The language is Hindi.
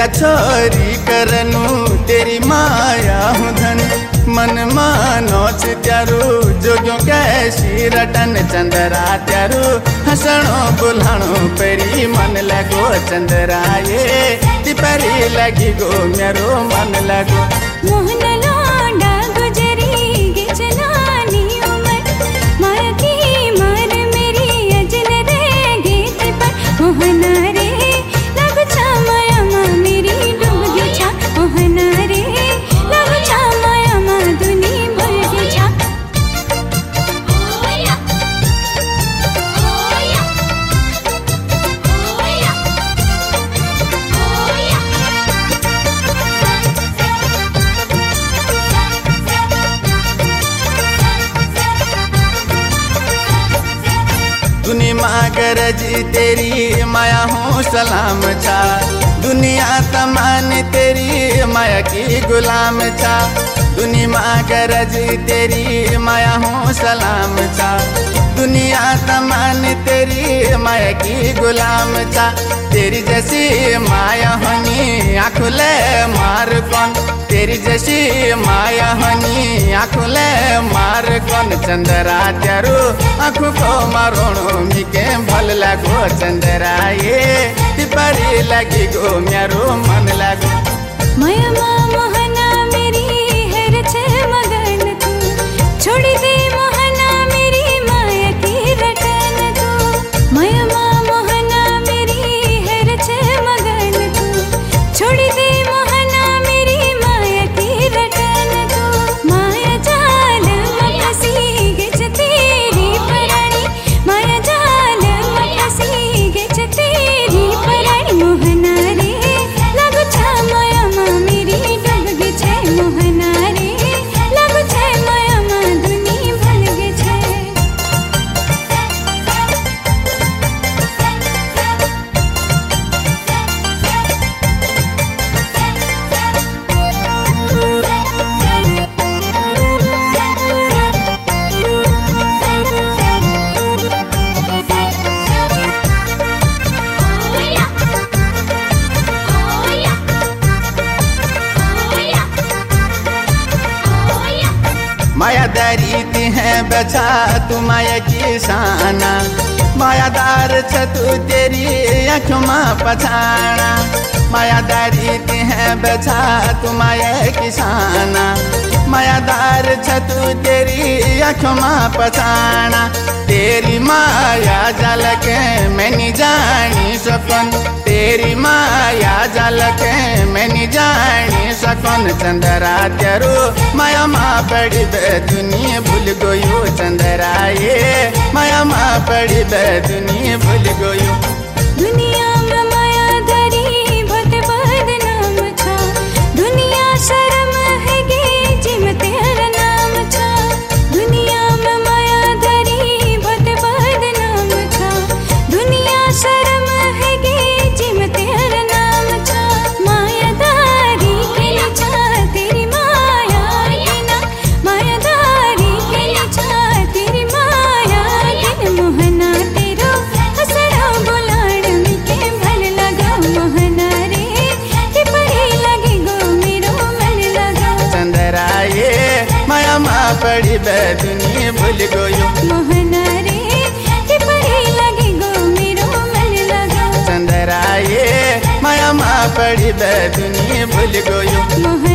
तेरा छोरी करनू तेरी माया हूँ धन मन मानोच त्यारू जोग्यो कैसी रटन चंदरा त्यारू हसणो बुलाणो परी मन लगो चंदरा ये तिपरी लगी गो मेरो मन लगो मोहन लौंडा गुजरी गिचलानी उमर माया की मार मेरी अजन रे गीत पर मोहन रे लगो छा माया माँ मेरी डूब गई छा मोहन रे लगो छा माया माँ दुनी भर गई छा दुनिया मागर जी तेरी माया हूँ सलाम छा दुनिया तमान तेरी माया की गुलाम छा दुनिया मागर जी तेरी माया हूँ सलाम छा दुनिया तमान तेरी माया की गुलाम छा तेरी जैसी माया होनी आँखुले मार कौन तेरी जैसी माया होनी आँखुले मार कौन चंदरा त्यारू आँखों को मारोणो मिके भल लगो चंदरा ये तिपरी लगी गो मेरो मन लगो माया माँ मोहना मेरी है रचे मगन तू छोड़ी दे मोहना मेरी माया की रटन तू माया माँ मोहना मेरी है रचे मगन तू छोड़ी दे मोहना मेरी माया की रटन तू माया जाल मकसी गिच तेरी परानी माया जाल मकसी गिच तेरी परानी मोहना रे लगो छा माया माँ मेरी डूब गई छे मोहना रे लगो छे माया माँ दुनी भल गई छे मायादारी ती है बचा तू माया की शाना मायादार छ तू तेरी आँखों में पछाना मायादारी ती है बचा तू माया की शाना मायादार छ तू तेरी आँखों में पछाना तेरी माया झलक मैंने जानी सकन तेरी माया झलक मैंने जानी सकन चंदरा तेरू माया माँ पड़ी दुनिया भूल गयो चंदरा ये माया माँ पड़ी दुनिया भूल गयो दुनिया में माया धरी बहुत बदनाम छा दुनिया शर्म है गे जिम तेरा नाम छा दुनिया में माया धरी बहुत बदनाम छा दुनिया शर्म है गे जिम तेरा नाम छा माया दारी के छा तेरी माया के ना माया दारी के छा तेरी माया के मोहना तेरो हसड़ा बुलाड़ मिके भल लगा मोहना रे कि परी लगे गो मेरो मन लगा चंदरा ये माया माँ पड़ी दुनिया भूल गयो मोहना रे कि परी लगे गो मेरो मन लगा चंदरा ये माया माँ पड़ी दुनिया भूल गयो मोहना